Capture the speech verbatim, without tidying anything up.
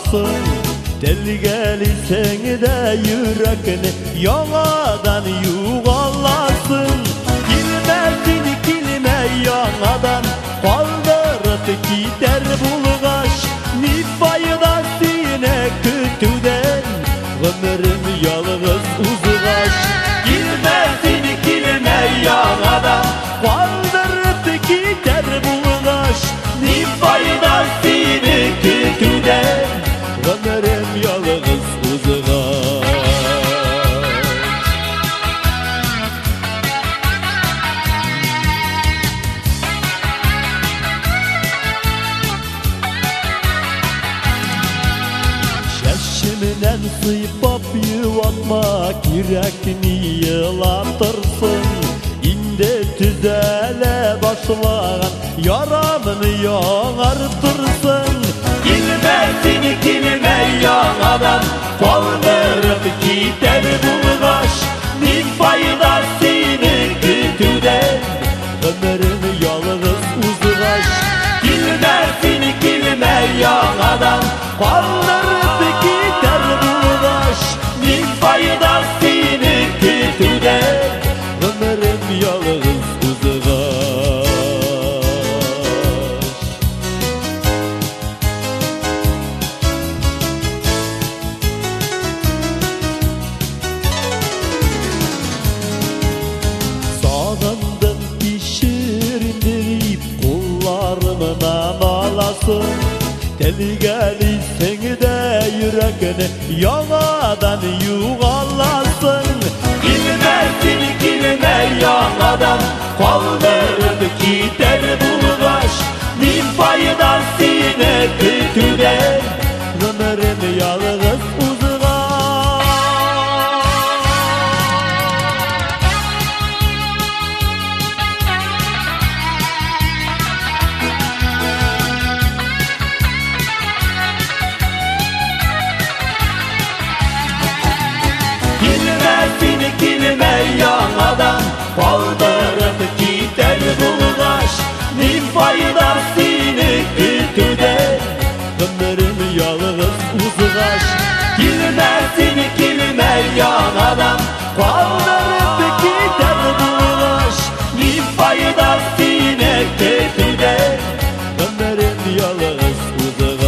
olasın. Deli gelirsen de yürekini yanadan yuvalasın. Bilmezsin kilime yanadan kaldırıp gider bulgaç. Ni faydası ne kötüden ömrüm yalnız uzgaç. Bilmezsin kilime yanadan kaldırıp gider bulgaç. Ni faydası ne kötüden ömrüm yalnız uzgaç. Şeşimden sıйпап yuvatmak yürekini yılatırsın. İnde tüzele başlayan yaramını yaڭartırsın. Bilmezsin kilime yanadan kaldırıp gider bulgaç. Ni faydası ne kötüden ömrüm yalnız uzgaç. Bilmezsin kilime yanadan kaldırıp gider bulgaç. Ni faydası ne kötüden ömrüm yalnız uzgaç. Sağındım pişirindirip kullarımdan alasın. Deli gelirsen de yürekini yanadan yuvalasın. Bilmezsin kilime yanadan kaldırıp gider bulgaç. Ni faydası ne kötüden ömrüm yalnız uzgaç. Bilmezsin kilime yanadan kaldırıp gider bulgaç. Ni faydası ne kötüden ömrüm yalnız uzgaç. Bilmezsin kilime yanadan kaldırıp gider bulgaç. Ni faydası ne kötüden ömrüm yalnız uzgaç.